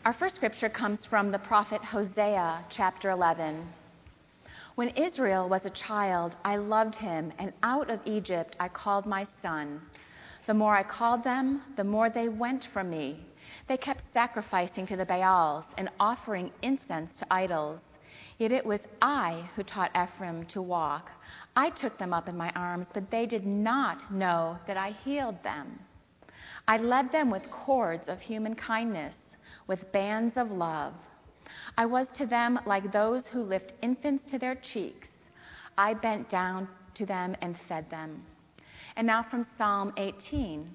Our first scripture comes from the prophet Hosea, chapter 11. When Israel was a child, I loved him, and out of Egypt I called my son. The more I called them, the more they went from me. They kept sacrificing to the Baals and offering incense to idols. Yet it was I who taught Ephraim to walk. I took them up in my arms, but they did not know that I healed them. I led them with cords of human kindness, with bands of love. I was to them like those who lift infants to their cheeks. I bent down to them and fed them. And now from Psalm 18.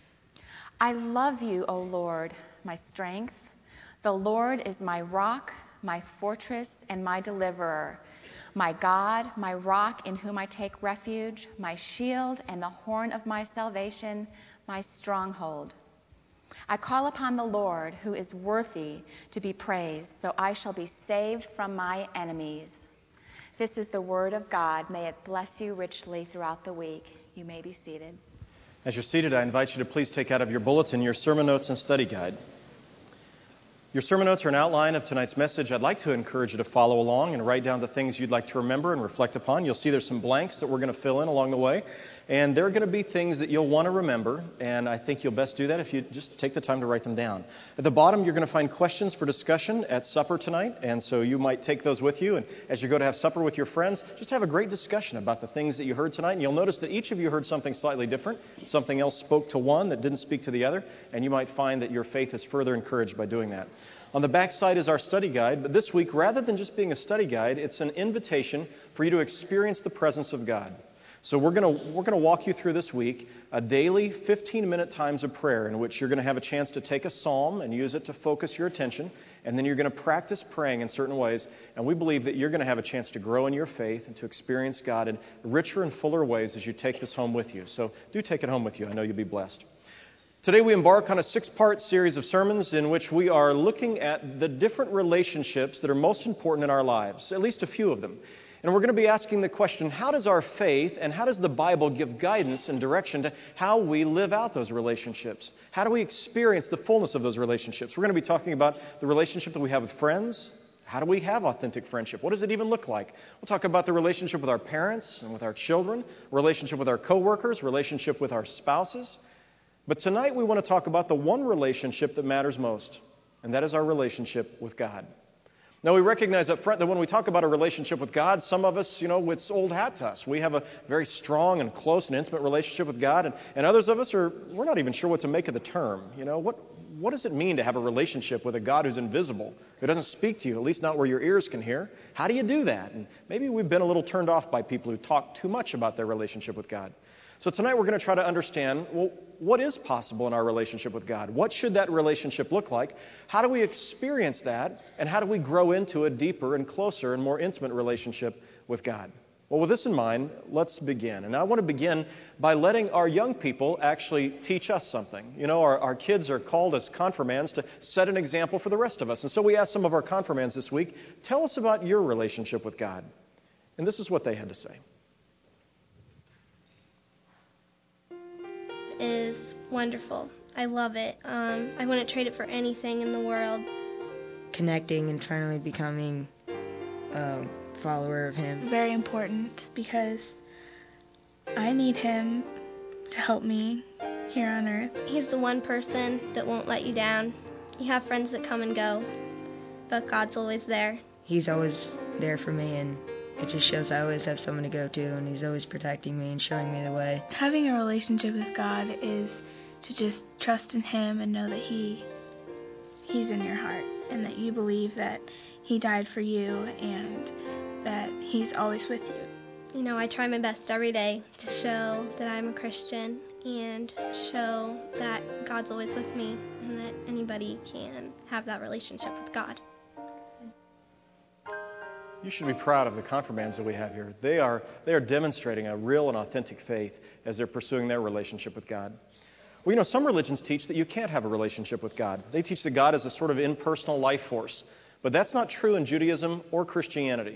I love you, O Lord, my strength. The Lord is my rock, my fortress, and my deliverer. My God, my rock in whom I take refuge, my shield and the horn of my salvation, my stronghold. I call upon the Lord, who is worthy to be praised, so I shall be saved from my enemies. This is the word of God. May it bless you richly throughout the week. You may be seated. As you're seated, I invite you to please take out of your bulletin your sermon notes and study guide. Your sermon notes are an outline of tonight's message. I'd like to encourage you to follow along and write down the things you'd like to remember and reflect upon. You'll see there's some blanks that we're going to fill in along the way. And there are going to be things that you'll want to remember, and I think you'll best do that if you just take the time to write them down. At the bottom, you're going to find questions for discussion at supper tonight, and so you might take those with you. And as you go to have supper with your friends, just have a great discussion about the things that you heard tonight. And you'll notice that each of you heard something slightly different. Something else spoke to one that didn't speak to the other, and you might find that your faith is further encouraged by doing that. On the back side is our study guide, but this week, rather than just being a study guide, it's an invitation for you to experience the presence of God. So we're going to walk you through this week a daily 15-minute times of prayer in which you're going to have a chance to take a psalm and use it to focus your attention, and then you're going to practice praying in certain ways, and we believe that you're going to have a chance to grow in your faith and to experience God in richer and fuller ways as you take this home with you. So do take it home with you. I know you'll be blessed. Today we embark on a 6-part series of sermons in which we are looking at the different relationships that are most important in our lives, at least a few of them. And we're going to be asking the question, how does our faith and how does the Bible give guidance and direction to how we live out those relationships? How do we experience the fullness of those relationships? We're going to be talking about the relationship that we have with friends. How do we have authentic friendship? What does it even look like? We'll talk about the relationship with our parents and with our children, relationship with our coworkers, relationship with our spouses. But tonight we want to talk about the one relationship that matters most, and that is our relationship with God. Now, we recognize up front that when we talk about a relationship with God, some of us, it's old hat to us. We have a very strong and close and intimate relationship with God, and others of us we're not even sure what to make of the term. What does it mean to have a relationship with a God who's invisible, who doesn't speak to you, at least not where your ears can hear? How do you do that? And maybe we've been a little turned off by people who talk too much about their relationship with God. So tonight we're going to try to understand, what is possible in our relationship with God? What should that relationship look like? How do we experience that? And how do we grow into a deeper and closer and more intimate relationship with God? Well, with this in mind, let's begin. And I want to begin by letting our young people actually teach us something. Our kids are called as confirmands to set an example for the rest of us. And so we asked some of our confirmands this week, tell us about your relationship with God. And this is what they had to say. Is wonderful. I love it. I wouldn't trade it for anything in the world. Connecting and finally becoming a follower of Him. Very important because I need Him to help me here on earth. He's the one person that won't let you down. You have friends that come and go, but God's always there. He's always there for me, and it just shows I always have someone to go to, and He's always protecting me and showing me the way. Having a relationship with God is to just trust in Him and know that He's in your heart and that you believe that He died for you and that He's always with you. I try my best every day to show that I'm a Christian and show that God's always with me and that anybody can have that relationship with God. You should be proud of the confirmands that we have here. They are demonstrating a real and authentic faith as they're pursuing their relationship with God. Well, some religions teach that you can't have a relationship with God. They teach that God is a sort of impersonal life force. But that's not true in Judaism or Christianity.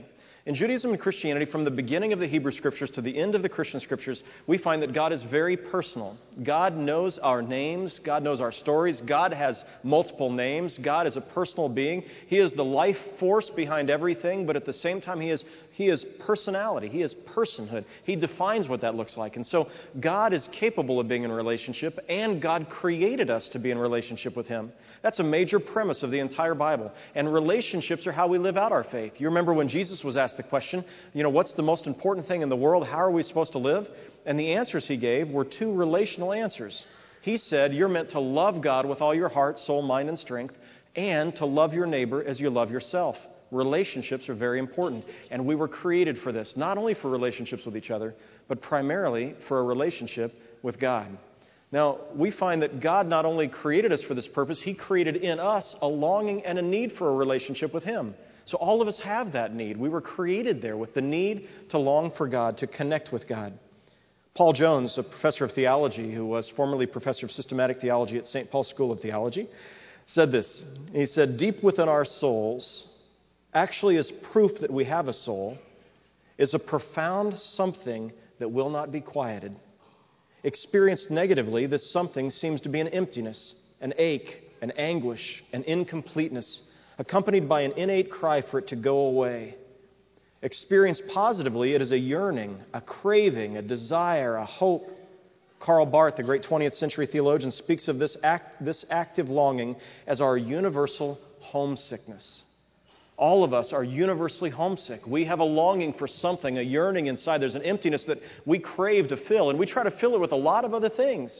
In Judaism and Christianity, from the beginning of the Hebrew Scriptures to the end of the Christian Scriptures, we find that God is very personal. God knows our names. God knows our stories. God has multiple names. God is a personal being. He is the life force behind everything, but at the same time, He is personality. He is personhood. He defines what that looks like. And so God is capable of being in a relationship, and God created us to be in relationship with Him. That's a major premise of the entire Bible. And relationships are how we live out our faith. You remember when Jesus was asked the question, what's the most important thing in the world? How are we supposed to live? And the answers He gave were two relational answers. He said, you're meant to love God with all your heart, soul, mind, and strength, and to love your neighbor as you love yourself. Relationships are very important. And we were created for this, not only for relationships with each other, but primarily for a relationship with God. Now, we find that God not only created us for this purpose, He created in us a longing and a need for a relationship with Him. So all of us have that need. We were created there with the need to long for God, to connect with God. Paul Jones, a professor of theology who was formerly professor of systematic theology at St. Paul's School of Theology, said this. He said, deep within our souls, actually as proof that we have a soul, is a profound something that will not be quieted. Experienced negatively, this something seems to be an emptiness, an ache, an anguish, an incompleteness, accompanied by an innate cry for it to go away. Experienced positively, it is a yearning, a craving, a desire, a hope. Karl Barth, the great 20th century theologian, speaks of this active longing as our universal homesickness. All of us are universally homesick. We have a longing for something, a yearning inside. There's an emptiness that we crave to fill, and we try to fill it with a lot of other things.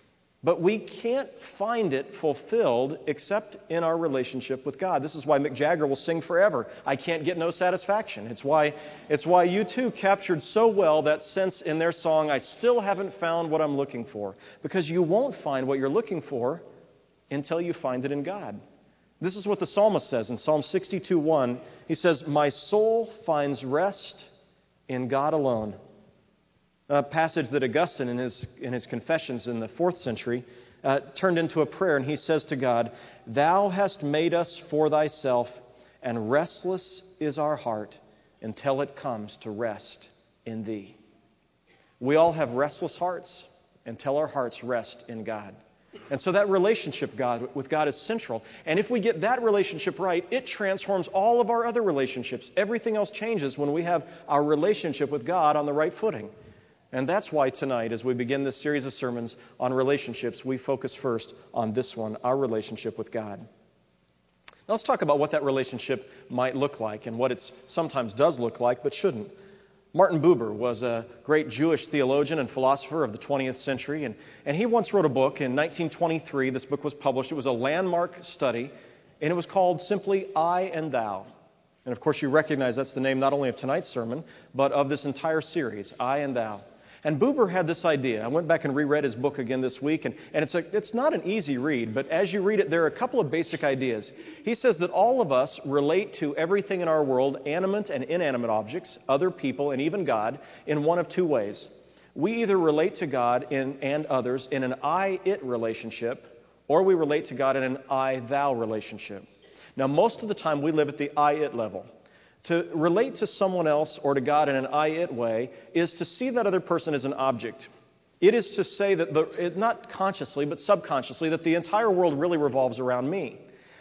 But we can't find it fulfilled except in our relationship with God. This is why Mick Jagger will sing forever, I can't get no satisfaction. It's why U2 captured so well that sense in their song, I still haven't found what I'm looking for. Because you won't find what you're looking for until you find it in God. This is what the psalmist says in Psalm 62:1. He says, my soul finds rest in God alone. A passage that Augustine in his Confessions in the 4th century turned into a prayer, and he says to God, thou hast made us for thyself, and restless is our heart until it comes to rest in thee. We all have restless hearts until our hearts rest in God. And so that relationship with God is central. And if we get that relationship right, it transforms all of our other relationships. Everything else changes when we have our relationship with God on the right footing. And that's why tonight, as we begin this series of sermons on relationships, we focus first on this one, our relationship with God. Now let's talk about what that relationship might look like and what it sometimes does look like but shouldn't. Martin Buber was a great Jewish theologian and philosopher of the 20th century, and he once wrote a book in 1923. This book was published. It was a landmark study, and it was called simply I and Thou. And of course, you recognize that's the name not only of tonight's sermon, but of this entire series, I and Thou. And Buber had this idea. I went back and reread his book again this week, and it's not an easy read, but as you read it, there are a couple of basic ideas. He says that all of us relate to everything in our world, animate and inanimate objects, other people, and even God, in one of two ways. We either relate to God and others in an I-it relationship, or we relate to God in an I-thou relationship. Now, most of the time, we live at the I-it level. To relate to someone else or to God in an I-it way is to see that other person as an object. It is to say that, not consciously, but subconsciously, that the entire world really revolves around me.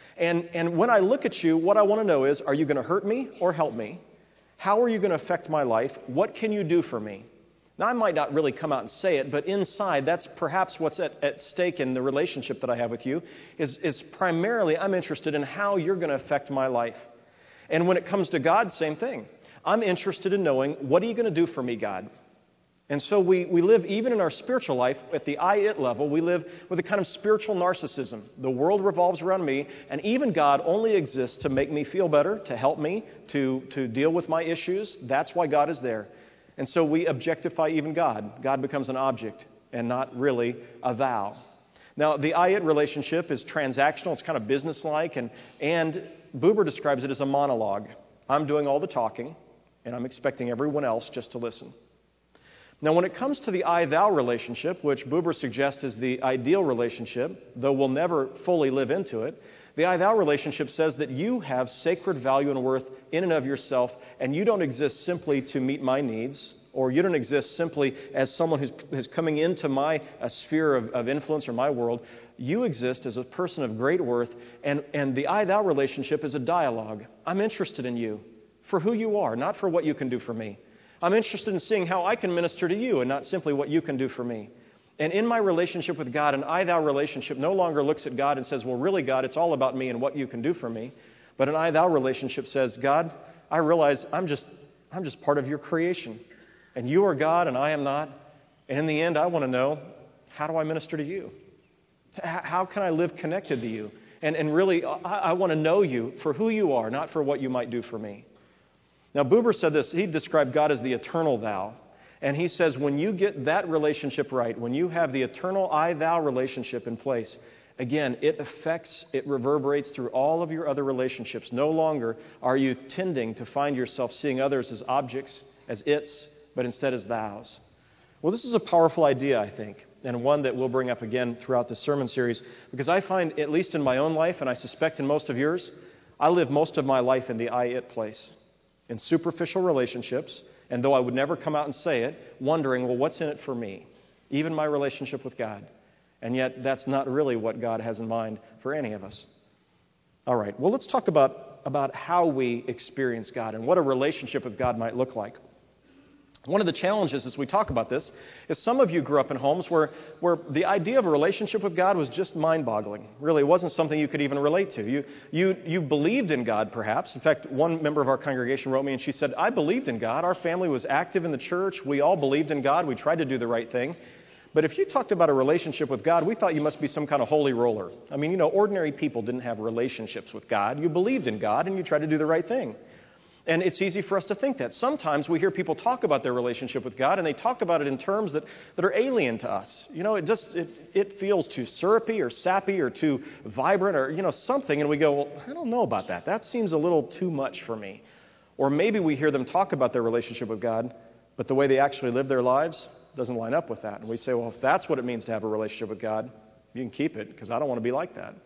And when I look at you, what I want to know is, are you going to hurt me or help me? How are you going to affect my life? What can you do for me? Now, I might not really come out and say it, but inside, that's perhaps what's at stake in the relationship that I have with you, is primarily I'm interested in how you're going to affect my life. And when it comes to God, same thing. I'm interested in knowing, what are you going to do for me, God? And so we live, even in our spiritual life, at the I-it level, we live with a kind of spiritual narcissism. The world revolves around me, and even God only exists to make me feel better, to help me, to deal with my issues. That's why God is there. And so we objectify even God. God becomes an object and not really a thou. Now, the I-it relationship is transactional. It's kind of businesslike, and Buber describes it as a monologue. I'm doing all the talking, and I'm expecting everyone else just to listen. Now, when it comes to the I-thou relationship, which Buber suggests is the ideal relationship, though we'll never fully live into it, The I-thou relationship says that you have sacred value and worth in and of yourself, and you don't exist simply to meet my needs, or you don't exist simply as someone who's coming into my sphere of influence or my world. You exist as a person of great worth, and the I-thou relationship is a dialogue. I'm interested in you for who you are, not for what you can do for me. I'm interested in seeing how I can minister to you and not simply what you can do for me. And in my relationship with God, an I-thou relationship no longer looks at God and says, well, really, God, it's all about me and what you can do for me. But an I-thou relationship says, God, I realize I'm just part of your creation. And you are God and I am not. And in the end, I want to know, how do I minister to you? How can I live connected to you? And really, I want to know you for who you are, not for what you might do for me. Now, Buber said this. He described God as the eternal thou. And he says when you get that relationship right, when you have the eternal I-thou relationship in place, again, it reverberates through all of your other relationships. No longer are you tending to find yourself seeing others as objects, as its, but instead as thous. Well, this is a powerful idea, I think, and one that we'll bring up again throughout this sermon series, because I find, at least in my own life, and I suspect in most of yours, I live most of my life in the I-it place, in superficial relationships. And though I would never come out and say it, wondering, well, what's in it for me? Even my relationship with God. And yet, that's not really what God has in mind for any of us. All right, well, let's talk about how we experience God and what a relationship with God might look like. One of the challenges as we talk about this is some of you grew up in homes where the idea of a relationship with God was just mind-boggling. Really, it wasn't something you could even relate to. You believed in God, perhaps. In fact, one member of our congregation wrote me and she said, I believed in God. Our family was active in the church. We all believed in God. We tried to do the right thing. But if you talked about a relationship with God, we thought you must be some kind of holy roller. I mean, ordinary people didn't have relationships with God. You believed in God and you tried to do the right thing. And it's easy for us to think that. Sometimes we hear people talk about their relationship with God, and they talk about it in terms that are alien to us. It feels too syrupy or sappy or too vibrant or, something. And we go, well, I don't know about that. That seems a little too much for me. Or maybe we hear them talk about their relationship with God, but the way they actually live their lives doesn't line up with that. And we say, well, if that's what it means to have a relationship with God, you can keep it because I don't want to be like that.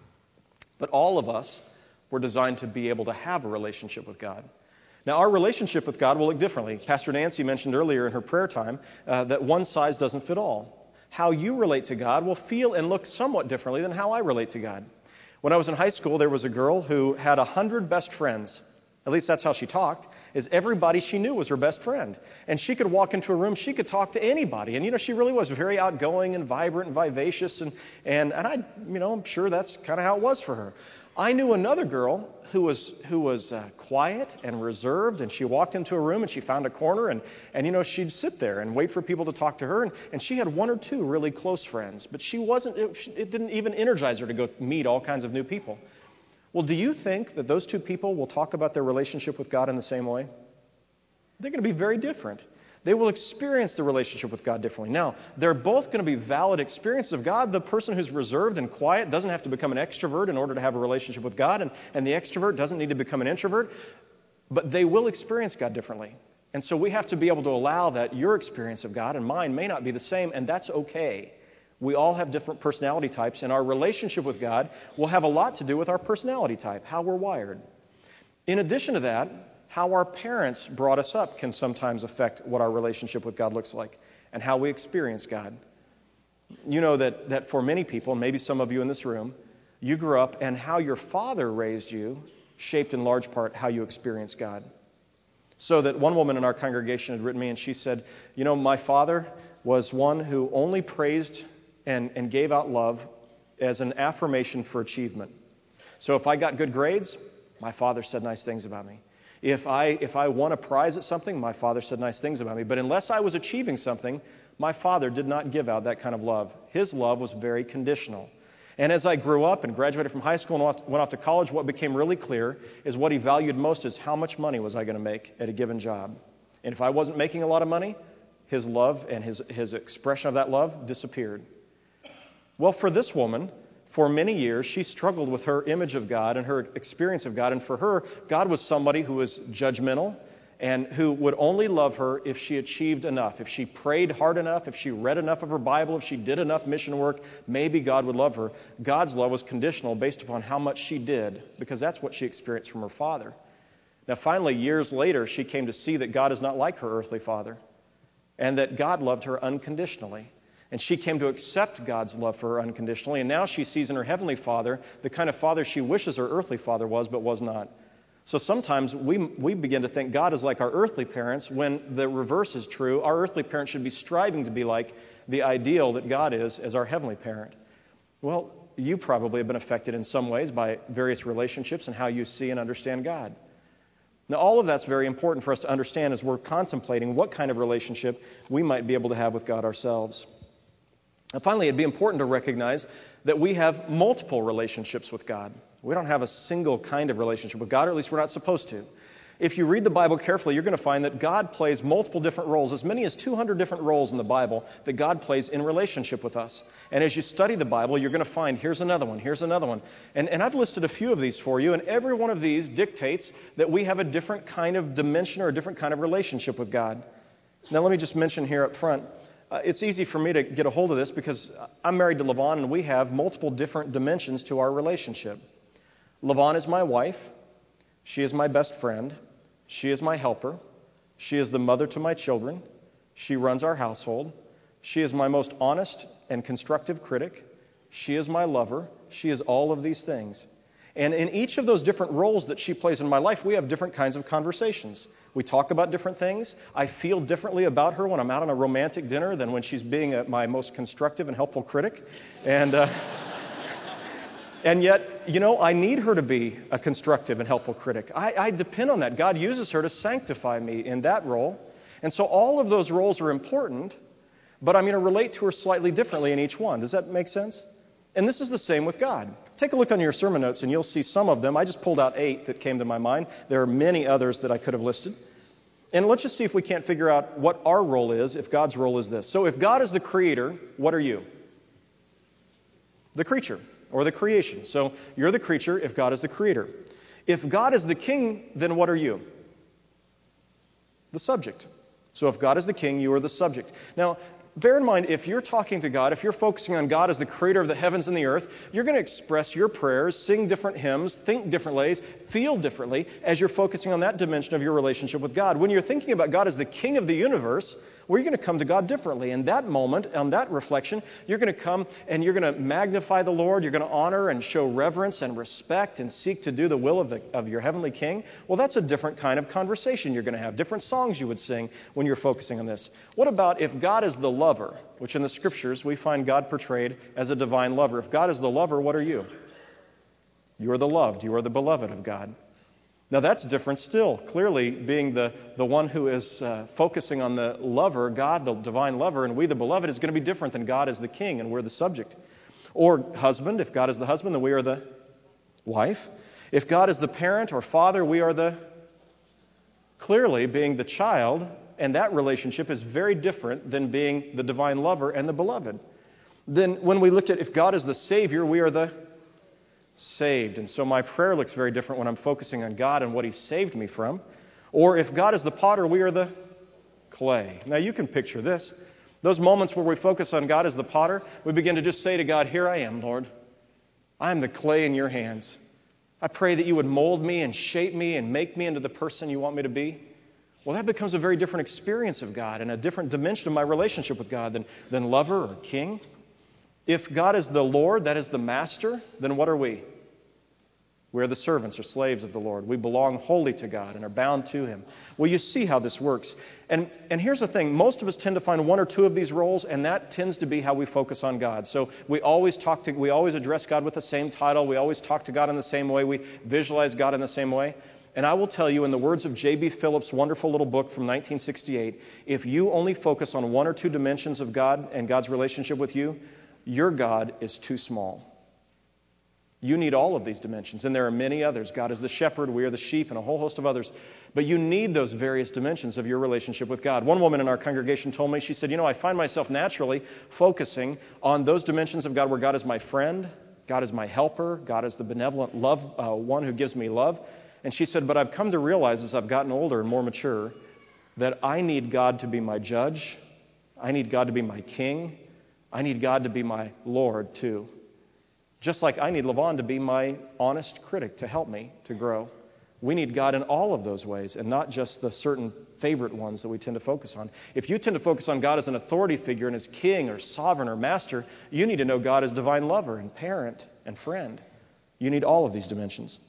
But all of us were designed to be able to have a relationship with God. Now, our relationship with God will look differently. Pastor Nancy mentioned earlier in her prayer time that one size doesn't fit all. How you relate to God will feel and look somewhat differently than how I relate to God. When I was in high school, there was a girl who had 100 best friends. At least that's how she talked, is everybody she knew was her best friend. And she could walk into a room, she could talk to anybody. And, she really was very outgoing and vibrant and vivacious. And I'm sure that's kind of how it was for her. I knew another girl who was quiet and reserved, and she walked into a room and she found a corner, and she'd sit there and wait for people to talk to her, and she had one or two really close friends, but it didn't even energize her to go meet all kinds of new people. Well, do you think that those two people will talk about their relationship with God in the same way? They're going to be very different. They will experience the relationship with God differently. Now, they're both going to be valid experiences of God. The person who's reserved and quiet doesn't have to become an extrovert in order to have a relationship with God, and the extrovert doesn't need to become an introvert, but they will experience God differently. And so we have to be able to allow that your experience of God and mine may not be the same, and that's okay. We all have different personality types, and our relationship with God will have a lot to do with our personality type, how we're wired. In addition to that, how our parents brought us up can sometimes affect what our relationship with God looks like and how we experience God. You know that for many people, maybe some of you in this room, you grew up and how your father raised you shaped in large part how you experience God. So that one woman in our congregation had written me and she said, my father was one who only praised and gave out love as an affirmation for achievement. So if I got good grades, my father said nice things about me. If I won a prize at something, my father said nice things about me. But unless I was achieving something, my father did not give out that kind of love. His love was very conditional. And as I grew up and graduated from high school and went off to college, what became really clear is what he valued most is how much money was I going to make at a given job. And if I wasn't making a lot of money, his love and his expression of that love disappeared. Well, for this woman, for many years, she struggled with her image of God and her experience of God. And for her, God was somebody who was judgmental and who would only love her if she achieved enough. If she prayed hard enough, if she read enough of her Bible, if she did enough mission work, maybe God would love her. God's love was conditional based upon how much she did, because that's what she experienced from her father. Now, finally, years later, she came to see that God is not like her earthly father, and that God loved her unconditionally. And she came to accept God's love for her unconditionally, and now she sees in her heavenly Father the kind of father she wishes her earthly father was, but was not. So sometimes we begin to think God is like our earthly parents when the reverse is true. Our earthly parents should be striving to be like the ideal that God is as our heavenly parent. Well, you probably have been affected in some ways by various relationships and how you see and understand God. Now, all of that's very important for us to understand as we're contemplating what kind of relationship we might be able to have with God ourselves. And finally, it'd be important to recognize that we have multiple relationships with God. We don't have a single kind of relationship with God, or at least we're not supposed to. If you read the Bible carefully, you're going to find that God plays multiple different roles, as many as 200 different roles in the Bible that God plays in relationship with us. And as you study the Bible, you're going to find, here's another one, here's another one. And I've listed a few of these for you, and every one of these dictates that we have a different kind of dimension or a different kind of relationship with God. Now, let me just mention here up front, it's easy for me to get a hold of this because I'm married to LaVon, and we have multiple different dimensions to our relationship. LaVon is my wife. She is my best friend. She is my helper. She is the mother to my children. She runs our household. She is my most honest and constructive critic. She is my lover. She is all of these things. And in each of those different roles that she plays in my life, we have different kinds of conversations. We talk about different things. I feel differently about her when I'm out on a romantic dinner than when she's being my most constructive and helpful critic. And yet, I need her to be a constructive and helpful critic. I depend on that. God uses her to sanctify me in that role. And so all of those roles are important, but I'm going to relate to her slightly differently in each one. Does that make sense? And this is the same with God. Take a look on your sermon notes and you'll see some of them. I just pulled out 8 that came to my mind. There are many others that I could have listed. And let's just see if we can't figure out what our role is if God's role is this. So if God is the creator, what are you? The creature. Or the creation. So you're the creature if God is the creator. If God is the king, then what are you? The subject. So if God is the king, you are the subject. Now, bear in mind, if you're talking to God, if you're focusing on God as the creator of the heavens and the earth, you're going to express your prayers, sing different hymns, think different ways, feel differently as you're focusing on that dimension of your relationship with God. When you're thinking about God as the king of the universe, well, you're going to come to God differently. In that moment, on that reflection, you're going to come and you're going to magnify the Lord. You're going to honor and show reverence and respect and seek to do the will of your heavenly King. Well, that's a different kind of conversation you're going to have, different songs you would sing when you're focusing on this. What about if God is the lover, which in the Scriptures we find God portrayed as a divine lover? If God is the lover, what are you? You are the loved. You are the beloved of God. Now, that's different still. Clearly, being the one who is focusing on the lover, God, the divine lover, and we, the beloved, is going to be different than God as the king, and we're the subject. Or husband, if God is the husband, then we are the wife. If God is the parent or father, we are the, clearly, being the child, and that relationship is very different than being the divine lover and the beloved. Then when we look at if God is the Savior, we are the saved. And so my prayer looks very different when I'm focusing on God and what He saved me from. Or if God is the potter, we are the clay. Now you can picture this. Those moments where we focus on God as the potter, we begin to just say to God, here I am, Lord. I am the clay in your hands. I pray that you would mold me and shape me and make me into the person you want me to be. Well, that becomes a very different experience of God and a different dimension of my relationship with God than lover or king. If God is the Lord, that is the master, then what are we? We're the servants or slaves of the Lord. We belong wholly to God and are bound to Him. Well, you see how this works. And here's the thing. Most of us tend to find one or two of these roles, and that tends to be how we focus on God. So we always address God with the same title. We always talk to God in the same way. We visualize God in the same way. And I will tell you, in the words of J.B. Phillips' wonderful little book from 1968, if you only focus on one or two dimensions of God and God's relationship with you, your God is too small. You need all of these dimensions, and there are many others. God is the shepherd, we are the sheep, and a whole host of others. But you need those various dimensions of your relationship with God. One woman in our congregation told me, she said, I find myself naturally focusing on those dimensions of God where God is my friend, God is my helper, God is the benevolent love, one who gives me love. And she said, but I've come to realize as I've gotten older and more mature that I need God to be my judge. I need God to be my king. I need God to be my Lord, too. Just like I need Levon to be my honest critic to help me to grow. We need God in all of those ways and not just the certain favorite ones that we tend to focus on. If you tend to focus on God as an authority figure and as king or sovereign or master, you need to know God as divine lover and parent and friend. You need all of these dimensions.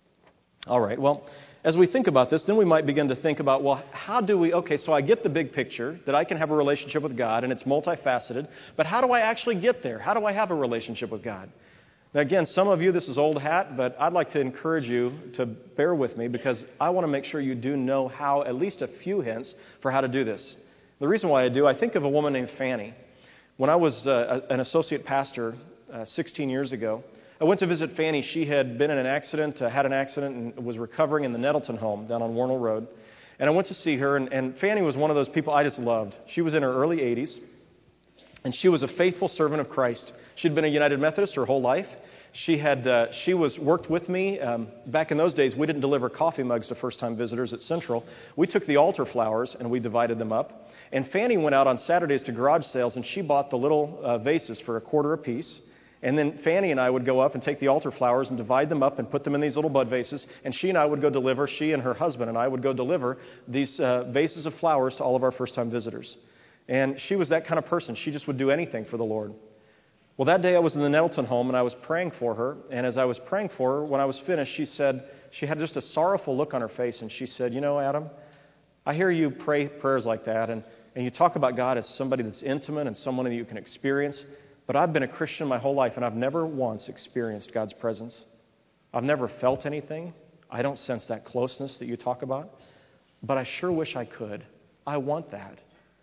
All right, well, as we think about this, then we might begin to think about, well, how do we, okay, so I get the big picture that I can have a relationship with God and it's multifaceted, but how do I actually get there? How do I have a relationship with God? Now, again, some of you, this is old hat, but I'd like to encourage you to bear with me because I want to make sure you do know how, at least a few hints for how to do this. The reason why I do, I think of a woman named Fanny. When I was an associate pastor 16 years ago, I went to visit Fanny. She had been in an accident, had an accident, and was recovering in the Nettleton home down on Warnell Road. And I went to see her, and Fanny was one of those people I just loved. She was in her early 80s, and she was a faithful servant of Christ. She'd been a United Methodist her whole life. She worked with me. Back in those days, we didn't deliver coffee mugs to first-time visitors at Central. We took the altar flowers, and we divided them up. And Fanny went out on Saturdays to garage sales, and she bought the little vases for $0.25 apiece. And then Fanny and I would go up and take the altar flowers and divide them up and put them in these little bud vases. And she and I would go deliver, she and her husband and I would go deliver these vases of flowers to all of our first-time visitors. And she was that kind of person. She just would do anything for the Lord. Well, that day I was in the Nettleton home and I was praying for her. And as I was praying for her, when I was finished, she had just a sorrowful look on her face. And she said, you know, Adam, I hear you pray prayers like that. And you talk about God as somebody that's intimate and someone that you can experience. But I've been a Christian my whole life, and I've never once experienced God's presence. I've never felt anything. I don't sense that closeness that you talk about. But I sure wish I could. I want that.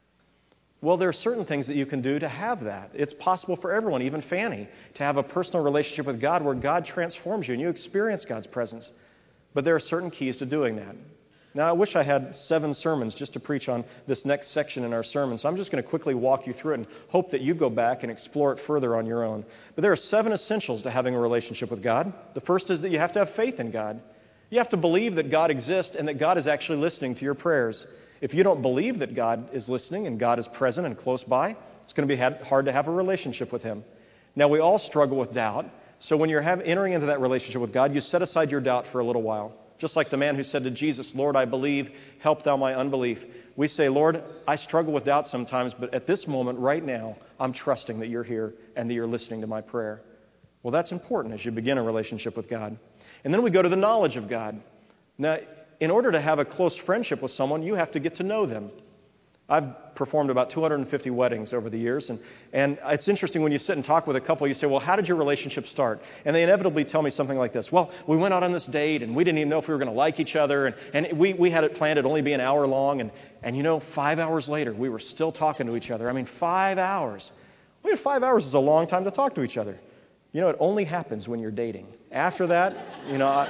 Well, there are certain things that you can do to have that. It's possible for everyone, even Fanny, to have a personal relationship with God where God transforms you and you experience God's presence. But there are certain keys to doing that. Now, I wish I had 7 sermons just to preach on this next section in our sermon, so I'm just going to quickly walk you through it and hope that you go back and explore it further on your own. But there are 7 essentials to having a relationship with God. The first is that you have to have faith in God. You have to believe that God exists and that God is actually listening to your prayers. If you don't believe that God is listening and God is present and close by, it's going to be hard to have a relationship with Him. Now, we all struggle with doubt, so when you're entering into that relationship with God, you set aside your doubt for a little while. Just like the man who said to Jesus, Lord, I believe, help thou my unbelief. We say, Lord, I struggle with doubt sometimes, but at this moment, right now, I'm trusting that you're here and that you're listening to my prayer. Well, that's important as you begin a relationship with God. And then we go to the knowledge of God. Now, in order to have a close friendship with someone, you have to get to know them. I've performed about 250 weddings over the years, and it's interesting when you sit and talk with a couple, you say, well, how did your relationship start? And they inevitably tell me something like this. Well, we went out on this date, and we didn't even know if we were going to like each other, and we had it planned to only be an hour long, and you know, 5 hours later, we were still talking to each other. I mean, 5 hours. 5 hours is a long time to talk to each other. You know, it only happens when you're dating. After that, you know...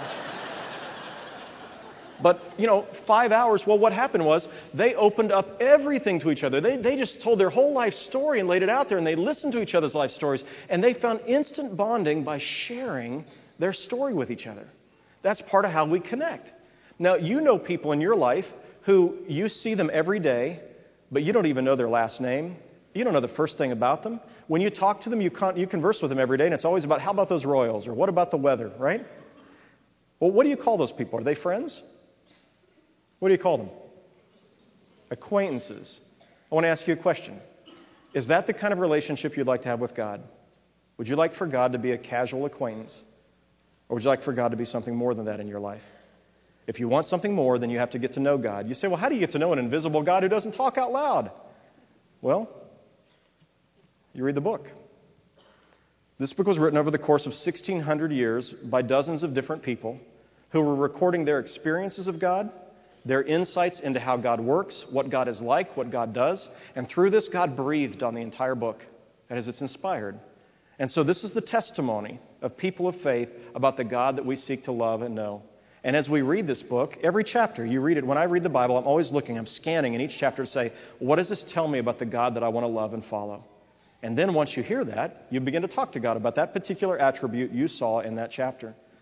But, 5 hours, well, what happened was they opened up everything to each other. They just told their whole life story and laid it out there, and they listened to each other's life stories, and they found instant bonding by sharing their story with each other. That's part of how we connect. Now, you know people in your life who you see them every day, but you don't even know their last name. You don't know the first thing about them. When you talk to them, you converse with them every day, and it's always about, how about those Royals, or what about the weather, right? Well, what do you call those people? Are they friends? What do you call them? Acquaintances. I want to ask you a question. Is that the kind of relationship you'd like to have with God? Would you like for God to be a casual acquaintance? Or would you like for God to be something more than that in your life? If you want something more, then you have to get to know God. You say, well, how do you get to know an invisible God who doesn't talk out loud? Well, you read the book. This book was written over the course of 1,600 years by dozens of different people who were recording their experiences of God, their insights into how God works, what God is like, what God does. And through this, God breathed on the entire book as it's inspired. And so this is the testimony of people of faith about the God that we seek to love and know. And as we read this book, every chapter, you read it. When I read the Bible, I'm always looking, I'm scanning in each chapter to say, what does this tell me about the God that I want to love and follow? And then once you hear that, you begin to talk to God about that particular attribute you saw in that chapter.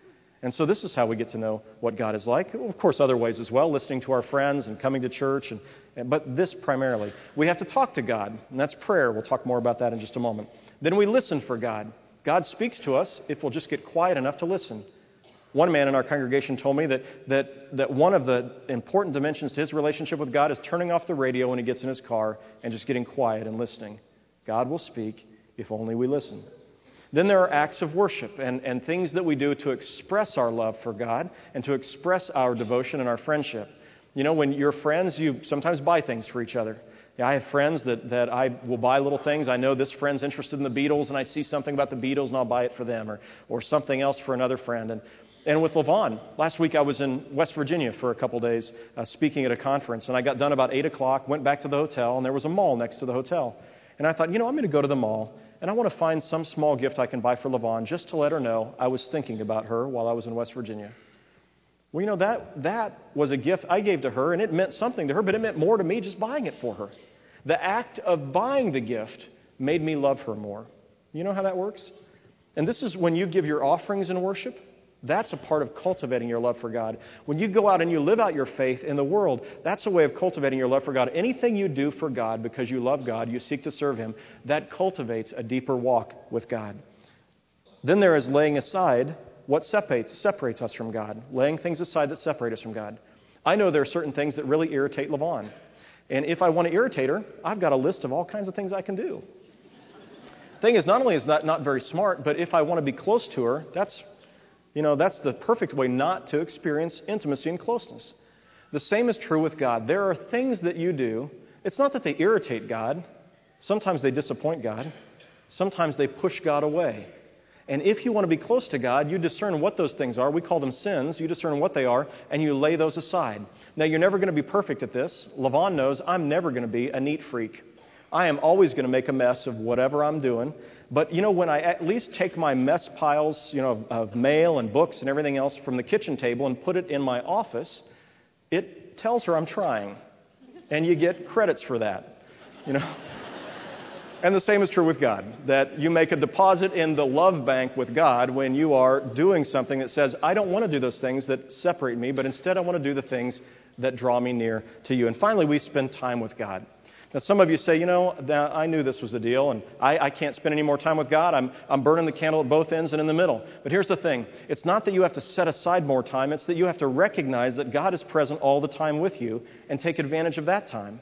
And so this is how we get to know what God is like. Of course, other ways as well, listening to our friends and coming to church, but this primarily. We have to talk to God, and that's prayer. We'll talk more about that in just a moment. Then we listen for God. God speaks to us if we'll just get quiet enough to listen. One man in our congregation told me that one of the important dimensions to his relationship with God is turning off the radio when he gets in his car and just getting quiet and listening. God will speak if only we listen. Then there are acts of worship and things that we do to express our love for God and to express our devotion and our friendship. You know, when you're friends, you sometimes buy things for each other. Yeah, I have friends that I will buy little things. I know this friend's interested in the Beatles, and I see something about the Beatles, and I'll buy it for them, or something else for another friend. And with LaVon, last week I was in West Virginia for a couple days speaking at a conference, and I got done about 8 o'clock, went back to the hotel, and there was a mall next to the hotel. And I thought, I'm going to go to the mall, and I want to find some small gift I can buy for LaVon just to let her know I was thinking about her while I was in West Virginia. Well, that was a gift I gave to her, and it meant something to her, but it meant more to me just buying it for her. The act of buying the gift made me love her more. You know how that works? And this is when you give your offerings in worship. That's a part of cultivating your love for God. When you go out and you live out your faith in the world, that's a way of cultivating your love for God. Anything you do for God because you love God, you seek to serve Him, that cultivates a deeper walk with God. Then there is laying aside what separates us from God, laying things aside that separate us from God. I know there are certain things that really irritate LaVon. And if I want to irritate her, I've got a list of all kinds of things I can do. Thing is, not only is that not very smart, but if I want to be close to her, that's the perfect way not to experience intimacy and closeness. The same is true with God. There are things that you do. It's not that they irritate God. Sometimes they disappoint God. Sometimes they push God away. And if you want to be close to God, you discern what those things are. We call them sins. You discern what they are, and you lay those aside. Now, you're never going to be perfect at this. LaVon knows I'm never going to be a neat freak. I am always going to make a mess of whatever I'm doing. But, when I at least take my mess piles, of mail and books and everything else from the kitchen table and put it in my office, it tells her I'm trying. And you get credits for that, And the same is true with God, that you make a deposit in the love bank with God when you are doing something that says, I don't want to do those things that separate me, but instead I want to do the things that draw me near to you. And finally, we spend time with God. Now, some of you say, I knew this was the deal, and I can't spend any more time with God. I'm burning the candle at both ends and in the middle. But here's the thing. It's not that you have to set aside more time. It's that you have to recognize that God is present all the time with you and take advantage of that time.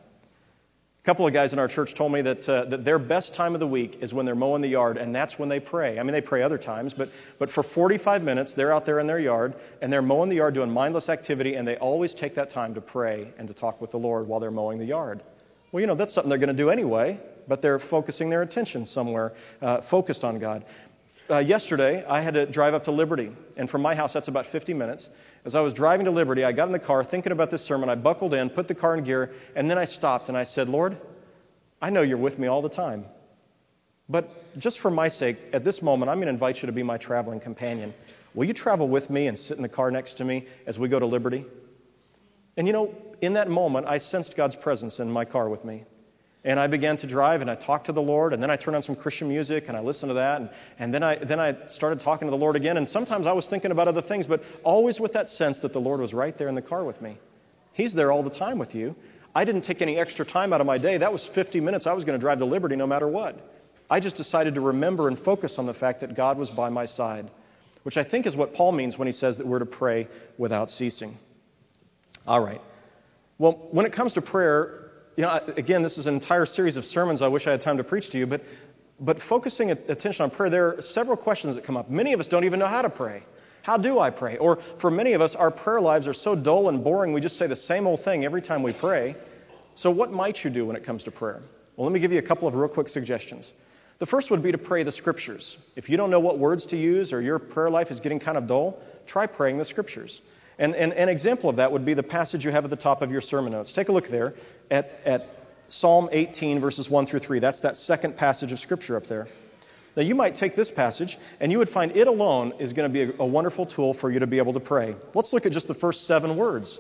A couple of guys in our church told me that their best time of the week is when they're mowing the yard, and that's when they pray. I mean, they pray other times, but for 45 minutes, they're out there in their yard, and they're mowing the yard doing mindless activity, and they always take that time to pray and to talk with the Lord while they're mowing the yard. Well, that's something they're going to do anyway, but they're focusing their attention somewhere, focused on God. Yesterday, I had to drive up to Liberty, and from my house, that's about 50 minutes. As I was driving to Liberty, I got in the car thinking about this sermon. I buckled in, put the car in gear, and then I stopped and I said, Lord, I know you're with me all the time. But just for my sake, at this moment, I'm going to invite you to be my traveling companion. Will you travel with me and sit in the car next to me as we go to Liberty? And in that moment, I sensed God's presence in my car with me. And I began to drive, and I talked to the Lord, and then I turned on some Christian music, and I listened to that, and then I started talking to the Lord again, and sometimes I was thinking about other things, but always with that sense that the Lord was right there in the car with me. He's there all the time with you. I didn't take any extra time out of my day. That was 50 minutes I was going to drive to Liberty no matter what. I just decided to remember and focus on the fact that God was by my side, which I think is what Paul means when he says that we're to pray without ceasing. All right. Well, when it comes to prayer, again, this is an entire series of sermons I wish I had time to preach to you, but focusing attention on prayer, there are several questions that come up. Many of us don't even know how to pray. How do I pray? Or for many of us, our prayer lives are so dull and boring, we just say the same old thing every time we pray. So what might you do when it comes to prayer? Well, let me give you a couple of real quick suggestions. The first would be to pray the Scriptures. If you don't know what words to use or your prayer life is getting kind of dull, try praying the Scriptures. And an example of that would be the passage you have at the top of your sermon notes. Take a look there at Psalm 18, verses 1 through 3. That's that second passage of Scripture up there. Now, you might take this passage, and you would find it alone is going to be a wonderful tool for you to be able to pray. Let's look at just the first 7 words.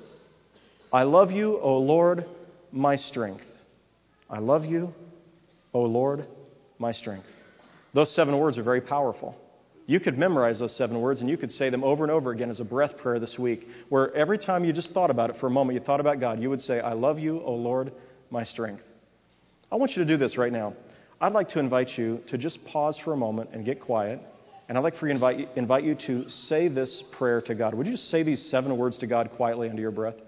I love you, O Lord, my strength. I love you, O Lord, my strength. Those 7 words are very powerful. You could memorize those 7 words and you could say them over and over again as a breath prayer this week, where every time you just thought about it for a moment, you thought about God, you would say, I love you, O Lord, my strength. I want you to do this right now. I'd like to invite you to just pause for a moment and get quiet. And I'd like for you to invite you to say this prayer to God. Would you just say these 7 words to God quietly under your breath?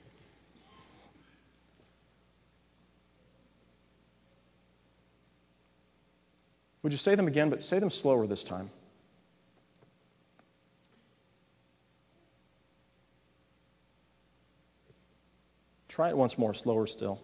Would you say them again, but say them slower this time? Try it once more, slower still.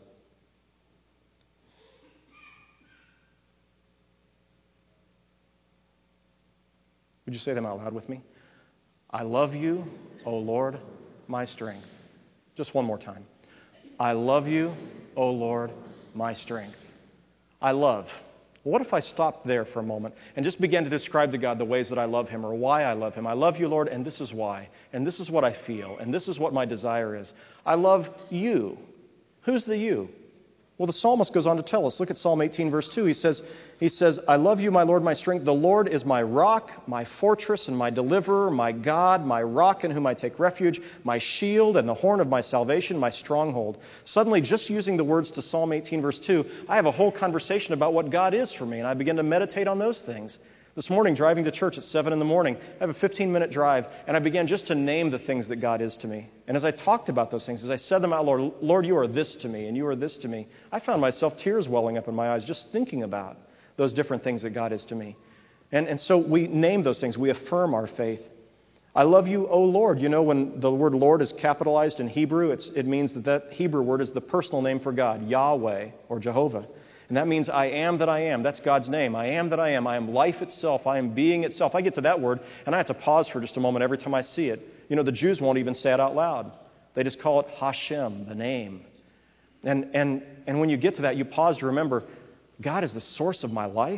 Would you say them out loud with me? I love you, O Lord, my strength. Just one more time. I love you, O Lord, my strength. I love. What if I stopped there for a moment and just began to describe to God the ways that I love Him or why I love Him? I love you, Lord, and this is why. And this is what I feel. And this is what my desire is. I love you. Who's the you? Well, the psalmist goes on to tell us. Look at Psalm 18, verse 2. He says, I love you, my Lord, my strength. The Lord is my rock, my fortress, and my deliverer, my God, my rock in whom I take refuge, my shield and the horn of my salvation, my stronghold. Suddenly, just using the words to Psalm 18, verse 2, I have a whole conversation about what God is for me, and I begin to meditate on those things. This morning, driving to church at 7 in the morning, I have a 15-minute drive, and I began just to name the things that God is to me. And as I talked about those things, as I said them out, Lord, you are this to me, and you are this to me, I found myself tears welling up in my eyes just thinking about those different things that God is to me. And so we name those things. We affirm our faith. I love you, O Lord. You know, when the word Lord is capitalized in Hebrew, it means that Hebrew word is the personal name for God, Yahweh or Jehovah. And that means I am that I am. That's God's name. I am that I am. I am life itself. I am being itself. I get to that word, and I have to pause for just a moment every time I see it. You know, the Jews won't even say it out loud. They just call it Hashem, the name. And when you get to that, you pause to remember, God is the source of my life.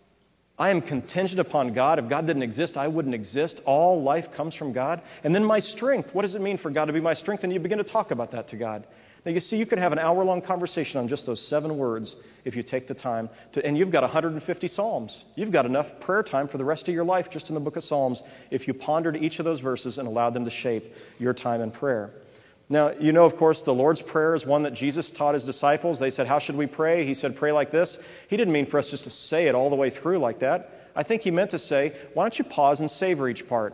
I am contingent upon God. If God didn't exist, I wouldn't exist. All life comes from God. And then my strength. What does it mean for God to be my strength? And you begin to talk about that to God. Now, you see, you could have an hour-long conversation on just those 7 words if you take the time to, and you've got 150 Psalms. You've got enough prayer time for the rest of your life just in the book of Psalms if you pondered each of those verses and allowed them to shape your time in prayer. Now, you know, of course, the Lord's Prayer is one that Jesus taught His disciples. They said, how should we pray? He said, pray like this. He didn't mean for us just to say it all the way through like that. I think He meant to say, why don't you pause and savor each part?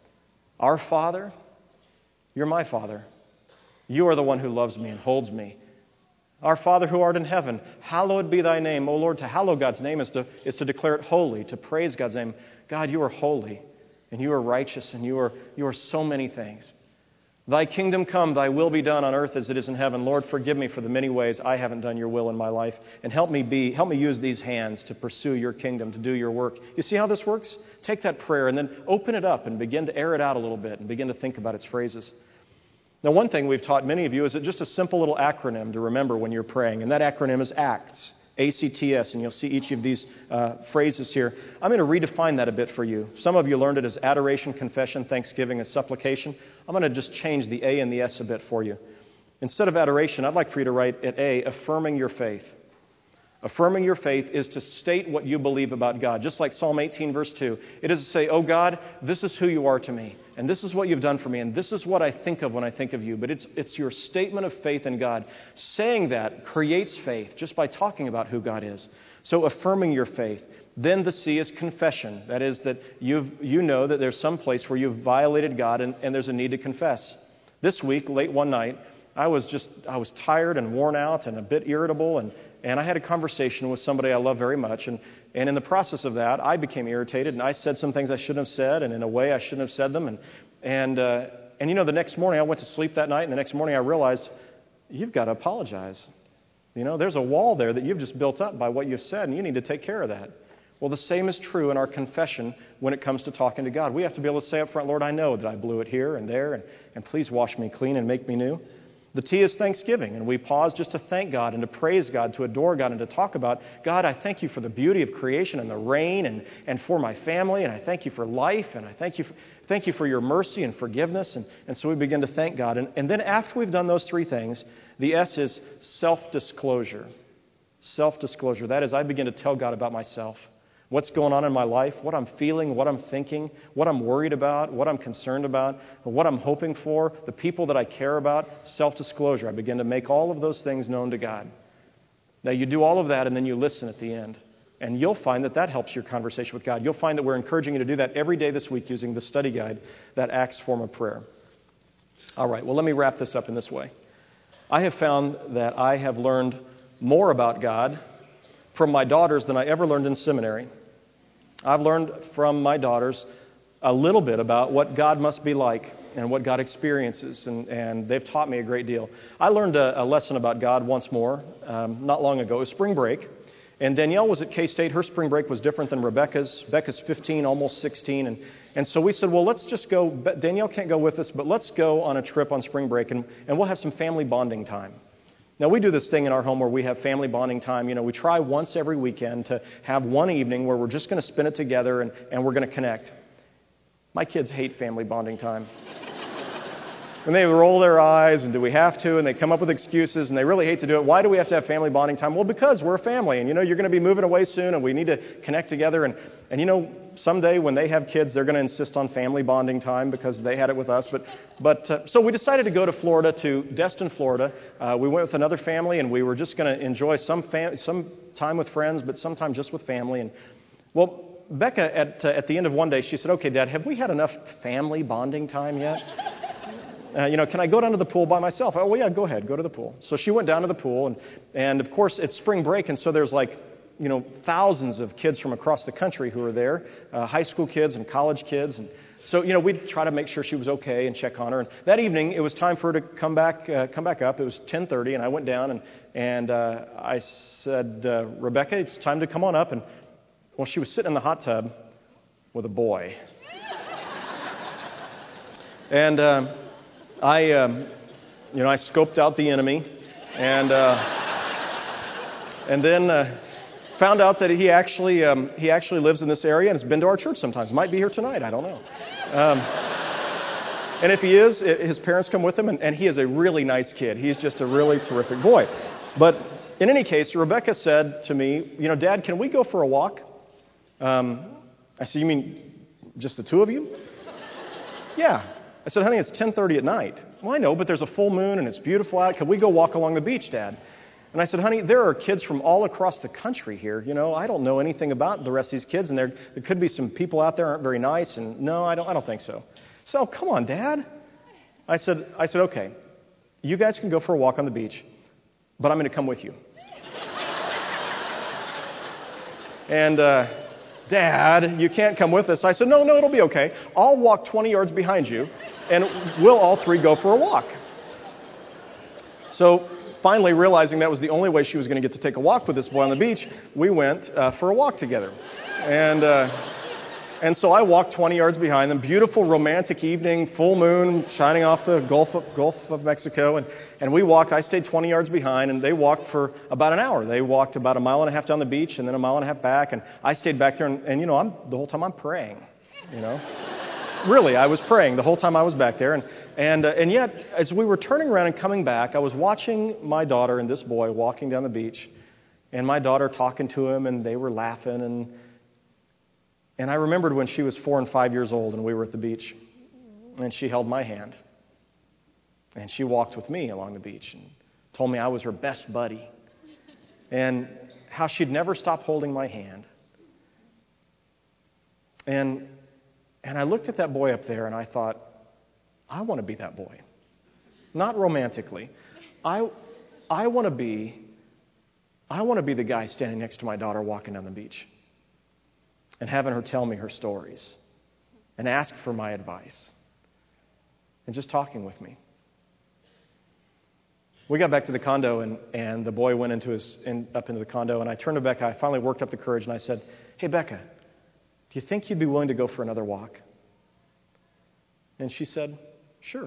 Our Father, you're my Father. You are the one who loves me and holds me. Our Father who art in heaven, hallowed be thy name. O Lord, to hallow God's name is to declare it holy, to praise God's name. God, you are holy, and you are righteous, and you are so many things. Thy kingdom come, thy will be done on earth as it is in heaven. Lord, forgive me for the many ways I haven't done your will in my life, and help me use these hands to pursue your kingdom, to do your work. You see how this works? Take that prayer and then open it up and begin to air it out a little bit and begin to think about its phrases. Now, one thing we've taught many of you is just a simple little acronym to remember when you're praying, and that acronym is ACTS, A-C-T-S, and you'll see each of these phrases here. I'm going to redefine that a bit for you. Some of you learned it as adoration, confession, thanksgiving, and supplication. I'm going to just change the A and the S a bit for you. Instead of adoration, I'd like for you to write at A, affirming your faith. Affirming your faith is to state what you believe about God. Just like Psalm 18, verse 2. It is to say, oh God, this is who you are to me. And this is what you've done for me. And this is what I think of when I think of you. But it's your statement of faith in God. Saying that creates faith just by talking about who God is. So affirming your faith. Then the C is confession. That is that you know that there's some place where you've violated God and there's a need to confess. This week, late one night, I was tired and worn out and a bit irritable, and I had a conversation with somebody I love very much, and in the process of that, I became irritated, and I said some things I shouldn't have said, and in a way I shouldn't have said them, and you know, the next morning I went to sleep that night, and the next morning I realized, you've got to apologize. You know, there's a wall there that you've just built up by what you've said, and you need to take care of that. Well, the same is true in our confession when it comes to talking to God. We have to be able to say up front, Lord, I know that I blew it here and there, and please wash me clean and make me new. The T is thanksgiving, and we pause just to thank God and to praise God, to adore God, and to talk about, God, I thank you for the beauty of creation and the rain and for my family, and I thank you for life, and I thank you for your mercy and forgiveness. And so we begin to thank God. And then after we've done those 3 things, the S is self-disclosure. Self-disclosure. That is, I begin to tell God about myself. what's going on in my life, what I'm feeling, what I'm thinking, what I'm worried about, what I'm concerned about, what I'm hoping for, the people that I care about, self-disclosure. I begin to make all of those things known to God. Now, you do all of that, and then you listen at the end. And you'll find that helps your conversation with God. You'll find that we're encouraging you to do that every day this week using the study guide, that Acts form of prayer. All right, well, let me wrap this up in this way. I have found that I have learned more about God from my daughters than I ever learned in seminary. I've learned from my daughters a little bit about what God must be like and what God experiences, and they've taught me a great deal. I learned a lesson about God once more not long ago. It was spring break, and Danielle was at K-State. Her spring break was different than Rebecca's. Rebecca's 15, almost 16, and so we said, well, let's just go. Danielle can't go with us, but let's go on a trip on spring break, and we'll have some family bonding time. Now, we do this thing in our home where we have family bonding time. You know, we try once every weekend to have one evening where we're just going to spend it together and we're going to connect. My kids hate family bonding time. And they roll their eyes, and do we have to? And they come up with excuses, and they really hate to do it. Why do we have to have family bonding time? Well, because we're a family, and, you know, you're going to be moving away soon, and we need to connect together. And you know, someday when they have kids, they're going to insist on family bonding time because they had it with us. So we decided to go to Florida, to Destin, Florida. We went with another family, and we were just going to enjoy some time with friends, but sometime just with family. And, well, Becca, at the end of one day, she said, okay, Dad, have we had enough family bonding time yet? Can I go down to the pool by myself? Oh, well, yeah, go ahead. Go to the pool. So she went down to the pool, and of course, it's spring break, and so there's thousands of kids from across the country who are there, high school kids and college kids. And so, we'd try to make sure she was okay and check on her. And that evening, it was time for her to come back up. It was 10:30, and I went down, and I said, Rebecca, it's time to come on up. And, well, she was sitting in the hot tub with a boy. And I scoped out the enemy, and then found out that he actually lives in this area and has been to our church sometimes. Might be here tonight. I don't know. And if he is, his parents come with him, and he is a really nice kid. He's just a really terrific boy. But in any case, Rebecca said to me, Dad, can we go for a walk? I said, you mean just the two of you? Yeah. I said, honey, it's 10:30 at night. Well, I know, but there's a full moon and it's beautiful out. Can we go walk along the beach, Dad? And I said, honey, there are kids from all across the country here. I don't know anything about the rest of these kids, and there could be some people out there who aren't very nice, and no, I don't think so. So, come on, Dad. I said, okay, you guys can go for a walk on the beach, but I'm going to come with you. And, Dad, you can't come with us. I said, no, it'll be okay. I'll walk 20 yards behind you, and we'll all three go for a walk. So finally, realizing that was the only way she was going to get to take a walk with this boy on the beach, we went for a walk together. And so I walked 20 yards behind them. Beautiful, romantic evening, full moon shining off the Gulf of Mexico. And we walked. I stayed 20 yards behind, and they walked for about an hour. They walked about 1.5 miles down the beach and then 1.5 miles back. And I stayed back there, and the whole time I'm praying, Really, I was praying the whole time I was back there. And yet, as we were turning around and coming back, I was watching my daughter and this boy walking down the beach, and my daughter talking to him, and they were laughing. And I remembered when she was 4 and 5 years old, and we were at the beach, and she held my hand, and she walked with me along the beach and told me I was her best buddy, and how she'd never stop holding my hand. And I looked at that boy up there, and I thought, I want to be that boy. Not romantically. I want to be the guy standing next to my daughter walking down the beach and having her tell me her stories and ask for my advice and just talking with me. We got back to the condo, and the boy went up into the condo, and I turned to Becca. I finally worked up the courage, and I said, hey, Becca, do you think you'd be willing to go for another walk? And she said, sure.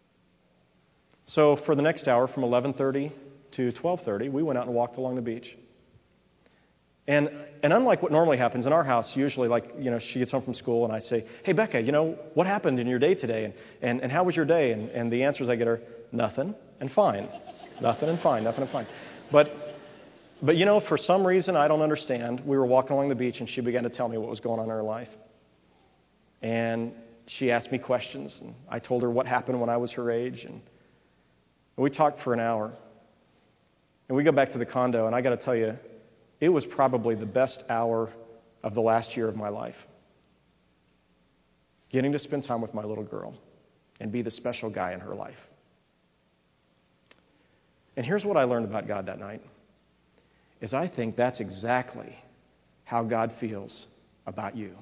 So for the next hour, from 11:30 to 12:30, we went out and walked along the beach. And unlike what normally happens in our house, usually she gets home from school and I say, hey, Becca, what happened in your day today? And how was your day? And the answers I get are nothing and fine. Nothing and fine, nothing and fine. But But for some reason I don't understand, we were walking along the beach and she began to tell me what was going on in her life. And she asked me questions, and I told her what happened when I was her age. And we talked for an hour. And we go back to the condo, and I got to tell you, it was probably the best hour of the last year of my life. Getting to spend time with my little girl and be the special guy in her life. And here's what I learned about God that night, is I think that's exactly how God feels about you.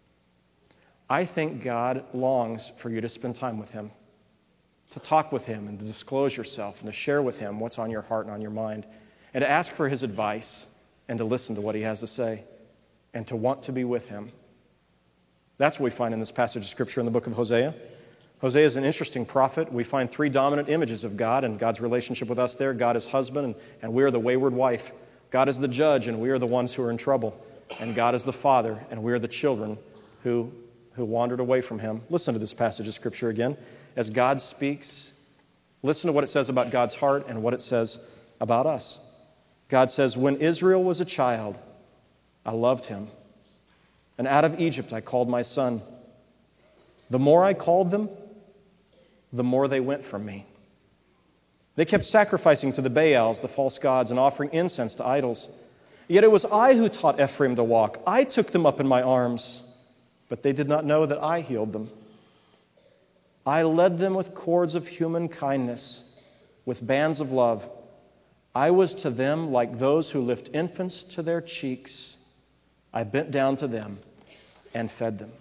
I think God longs for you to spend time with Him, to talk with Him and to disclose yourself and to share with Him what's on your heart and on your mind, and to ask for His advice and to listen to what He has to say and to want to be with Him. That's what we find in this passage of Scripture in the book of Hosea. Hosea is an interesting prophet. We find three dominant images of God and God's relationship with us there. God is husband, and we are the wayward wife. God is the judge, and we are the ones who are in trouble. And God is the father, and we are the children who wandered away from Him. Listen to this passage of Scripture again. As God speaks, listen to what it says about God's heart and what it says about us. God says, "When Israel was a child, I loved him. And out of Egypt I called my son. The more I called them, the more they went from me. They kept sacrificing to the Baals, the false gods, and offering incense to idols. Yet it was I who taught Ephraim to walk. I took them up in my arms, but they did not know that I healed them. I led them with cords of human kindness, with bands of love. I was to them like those who lift infants to their cheeks. I bent down to them and fed them."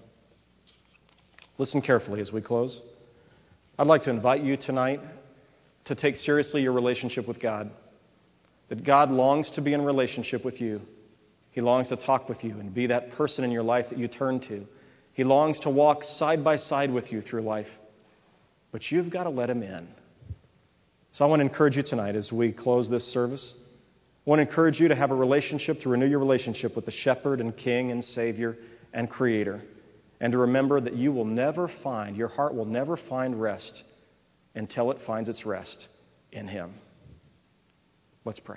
Listen carefully as we close. I'd like to invite you tonight to take seriously your relationship with God. That God longs to be in relationship with you. He longs to talk with you and be that person in your life that you turn to. He longs to walk side by side with you through life. But you've got to let Him in. So I want to encourage you tonight as we close this service. I want to encourage you to have a relationship, to renew your relationship with the Shepherd and King and Savior and Creator. And to remember that you will never find, your heart will never find rest until it finds its rest in Him. Let's pray.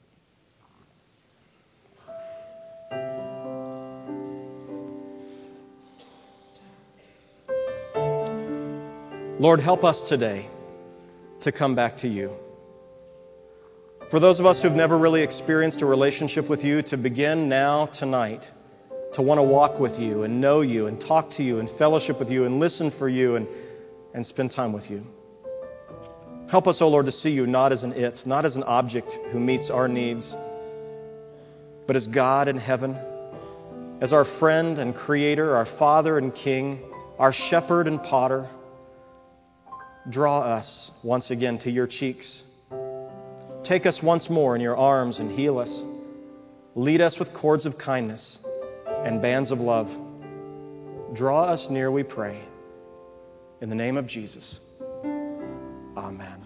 Lord, help us today to come back to You. For those of us who've never really experienced a relationship with You, to begin now, tonight, to want to walk with You and know You and talk to You and fellowship with You and listen for You and spend time with You. Help us, O Lord, to see You not as an it, not as an object who meets our needs, but as God in heaven, as our friend and Creator, our Father and King, our Shepherd and Potter. Draw us once again to Your cheeks. Take us once more in Your arms and heal us. Lead us with cords of kindness and bands of love. Draw us near, we pray. In the name of Jesus. Amen.